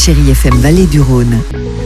Chérie FM Vallée du Rhône.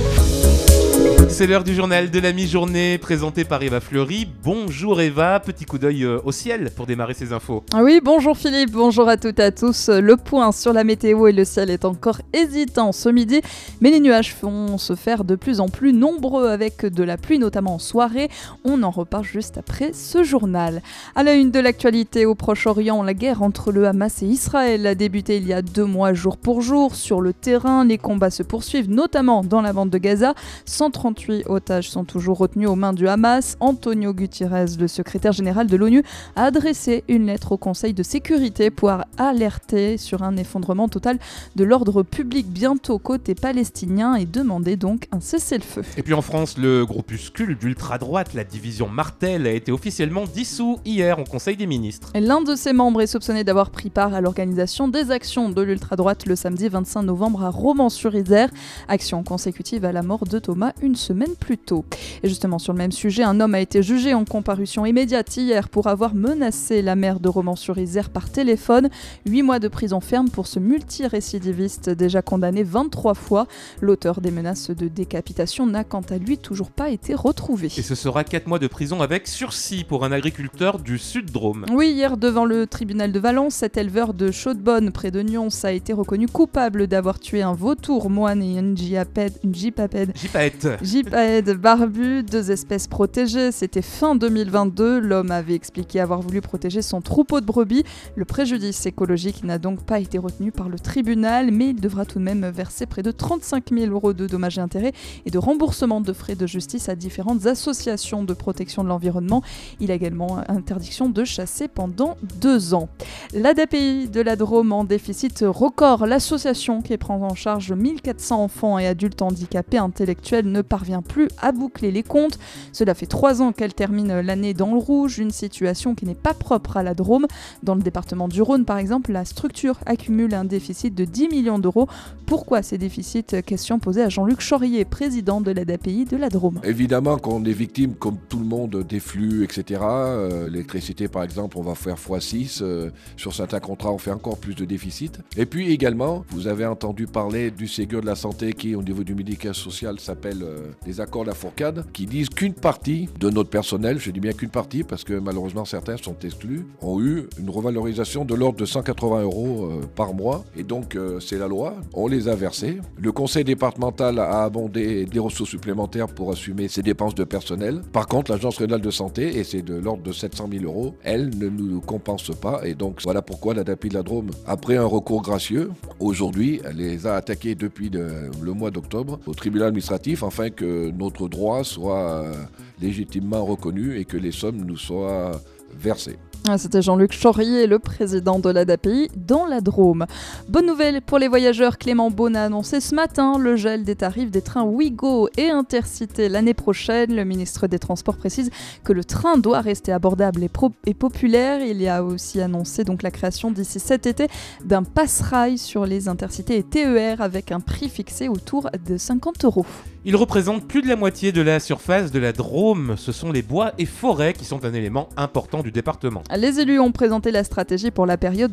C'est l'heure du journal de la mi-journée présenté par Eva Fleury. Bonjour Eva, petit coup d'œil au ciel pour démarrer ces infos. Oui, bonjour Philippe, bonjour à toutes et à tous. Le point sur la météo et le ciel est encore hésitant ce midi, mais les nuages vont se faire de plus en plus nombreux avec de la pluie, notamment en soirée. On en reparle juste après ce journal. À la une de l'actualité au Proche-Orient, la guerre entre le Hamas et Israël a débuté il y a 2 mois jour pour jour. Sur le terrain, les combats se poursuivent, notamment dans la bande de Gaza. 138 otages sont toujours retenus aux mains du Hamas. Antonio Guterres, le secrétaire général de l'ONU, a adressé une lettre au Conseil de sécurité pour alerter sur un effondrement total de l'ordre public bientôt côté palestinien et demander donc un cessez-le-feu. Et puis en France, le groupuscule d'ultra-droite, la division Martel, a été officiellement dissous hier au Conseil des ministres. Et l'un de ses membres est soupçonné d'avoir pris part à l'organisation des actions de l'ultra-droite le samedi 25 novembre à Romans-sur-Isère, action consécutive à la mort de Thomas une semaine plus tôt. Et justement sur le même sujet, un homme a été jugé en comparution immédiate hier pour avoir menacé la maire de Romans-sur-Isère par téléphone. 8 mois de prison ferme pour ce multirécidiviste déjà condamné 23 fois. L'auteur des menaces de décapitation n'a quant à lui toujours pas été retrouvé. Et ce sera 4 mois de prison avec sursis pour un agriculteur du Sud-Drôme. Oui, hier devant le tribunal de Valence, cet éleveur de Chaux-de-Bonne près de Nyons a été reconnu coupable d'avoir tué un vautour moine et une gypaète barbu, 2 espèces protégées. C'était fin 2022. L'homme avait expliqué avoir voulu protéger son troupeau de brebis. Le préjudice écologique n'a donc pas été retenu par le tribunal, mais il devra tout de même verser près de 35 000 € de dommages et intérêts et de remboursement de frais de justice à différentes associations de protection de l'environnement. Il a également interdiction de chasser pendant 2 ans. L'ADAPI de la Drôme en déficit record. L'association qui prend en charge 1400 enfants et adultes handicapés intellectuels ne parvient plus à boucler les comptes. Cela fait 3 ans qu'elle termine l'année dans le rouge, une situation qui n'est pas propre à la Drôme. Dans le département du Rhône, par exemple, la structure accumule un déficit de 10 millions d'euros. Pourquoi ces déficits ? Question posée à Jean-Luc Chorier, président de l'ADAPI de la Drôme. Évidemment qu'on est victime, comme tout le monde, des flux, etc. L'électricité, par exemple, on va faire x6. Sur certains contrats, on fait encore plus de déficit. Et puis également, vous avez entendu parler du Ségur de la santé qui, au niveau du médico-social, s'appelle les accords de la Fourcade, qui disent qu'une partie de notre personnel, je dis bien qu'une partie, parce que malheureusement certains sont exclus, ont eu une revalorisation de l'ordre de 180 € par mois. Et donc, c'est la loi. On les a versés. Le conseil départemental a abondé des ressources supplémentaires pour assumer ses dépenses de personnel. Par contre, l'agence régionale de santé, et c'est de l'ordre de 700 000 €, elle ne nous compense pas. Et donc, voilà pourquoi l'ADAPI de la Drôme, après un recours gracieux, aujourd'hui, elle les a attaqués depuis le mois d'octobre au tribunal administratif, afin que notre droit soit légitimement reconnu et que les sommes nous soient versées. C'était Jean-Luc Chorier, le président de l'ADAPI dans la Drôme. Bonne nouvelle pour les voyageurs, Clément Beaune a annoncé ce matin le gel des tarifs des trains Ouigo et Intercité l'année prochaine. Le ministre des Transports précise que le train doit rester abordable et populaire. Il y a aussi annoncé donc la création d'ici cet été d'un passe-rail sur les Intercités et TER avec un prix fixé autour de 50 €. Il représente plus de la moitié de la surface de la Drôme. Ce sont les bois et forêts qui sont un élément important du département. Les élus ont présenté la stratégie pour la période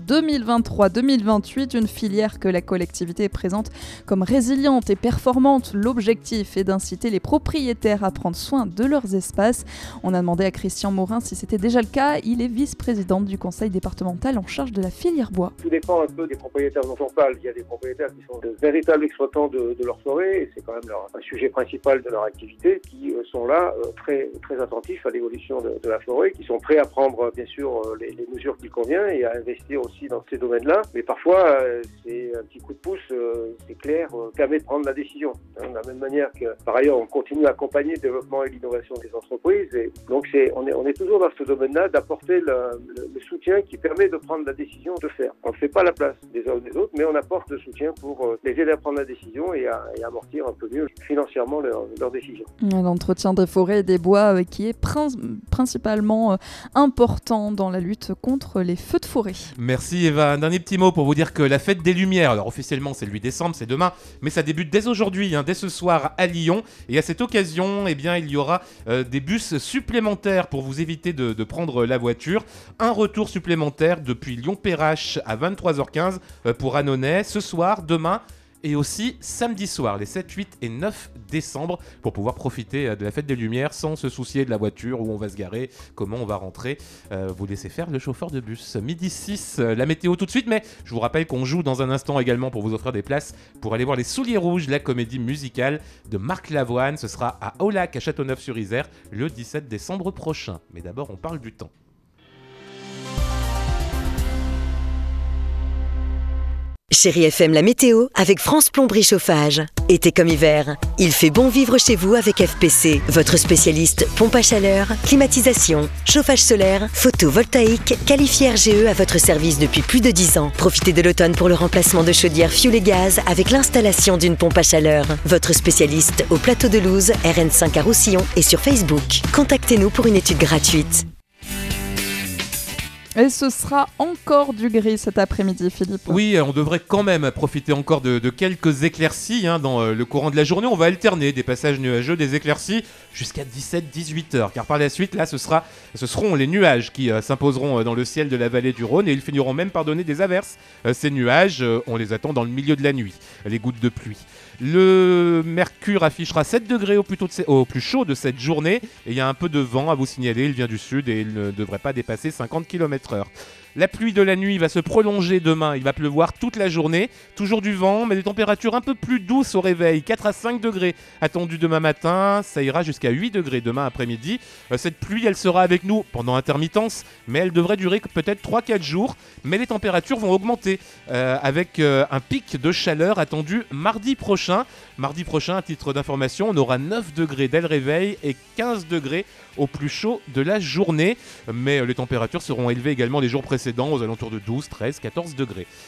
2023-2028, une filière que la collectivité présente comme résiliente et performante. L'objectif est d'inciter les propriétaires à prendre soin de leurs espaces. On a demandé à Christian Morin si c'était déjà le cas. Il est vice-président du conseil départemental en charge de la filière bois. Tout dépend un peu des propriétaires dont on parle. Il y a des propriétaires qui sont de véritables exploitants de leur forêt, et c'est quand même un sujet principal de leur activité, qui sont là très, très attentifs à l'évolution de la forêt, qui sont prêts à prendre bien sûr les mesures qu'il convient et à investir aussi dans ces domaines-là. Mais parfois, c'est un petit coup de pouce, c'est clair, permet de prendre la décision. De la même manière que, par ailleurs, on continue à accompagner le développement et l'innovation des entreprises. Et donc, on est toujours dans ce domaine-là d'apporter le soutien qui permet de prendre la décision de faire. On ne fait pas la place des uns ou des autres, mais on apporte le soutien pour les aider à prendre la décision et à amortir un peu mieux financièrement leur décision. L'entretien des forêts et des bois qui est principalement important dans la lutte contre les feux de forêt. Merci Eva. Un dernier petit mot pour vous dire que la fête des Lumières, alors officiellement c'est le 8 décembre, c'est demain, mais ça débute dès aujourd'hui, dès ce soir à Lyon. Et à cette occasion, il y aura des bus supplémentaires pour vous éviter de prendre la voiture. Un retour supplémentaire depuis Lyon-Perrache à 23h15 pour Annonay ce soir, demain Et aussi samedi soir, les 7, 8 et 9 décembre, pour pouvoir profiter de la fête des Lumières sans se soucier de la voiture, où on va se garer, comment on va rentrer. Vous laissez faire le chauffeur de bus. Midi 6, la météo tout de suite, mais je vous rappelle qu'on joue dans un instant également pour vous offrir des places pour aller voir Les Souliers Rouges, la comédie musicale de Marc Lavoine. Ce sera à Aulac, à Châteauneuf-sur-Isère, le 17 décembre prochain. Mais d'abord, on parle du temps. Chérie FM, la météo avec France Plomberie Chauffage. Été comme hiver, il fait bon vivre chez vous avec FPC, votre spécialiste pompe à chaleur, climatisation, chauffage solaire, photovoltaïque, qualifié RGE à votre service depuis plus de 10 ans. Profitez de l'automne pour le remplacement de chaudières fioul et gaz avec l'installation d'une pompe à chaleur. Votre spécialiste au plateau de Louz, RN5 à Roussillon et sur Facebook. Contactez-nous pour une étude gratuite. Et ce sera encore du gris cet après-midi, Philippe. Oui, on devrait quand même profiter encore de quelques éclaircies dans le courant de la journée. On va alterner des passages nuageux, des éclaircies jusqu'à 17-18 heures. Car par la suite, là, ce seront les nuages qui s'imposeront dans le ciel de la vallée du Rhône. Et ils finiront même par donner des averses. Ces nuages, on les attend dans le milieu de la nuit, les gouttes de pluie. Le mercure affichera 7 degrés au plus chaud de cette journée. Et il y a un peu de vent à vous signaler. Il vient du sud et il ne devrait pas dépasser 50 km/h. La pluie de la nuit va se prolonger demain, il va pleuvoir toute la journée, toujours du vent, mais des températures un peu plus douces au réveil, 4 à 5 degrés attendus demain matin, ça ira jusqu'à 8 degrés demain après-midi. Cette pluie, elle sera avec nous pendant intermittence, mais elle devrait durer peut-être 3-4 jours, mais les températures vont augmenter avec un pic de chaleur attendu mardi prochain. Mardi prochain, à titre d'information, on aura 9 degrés dès le réveil et 15 degrés au plus chaud de la journée, mais les températures seront élevées également les jours précédents, aux alentours de 12, 13, 14 degrés.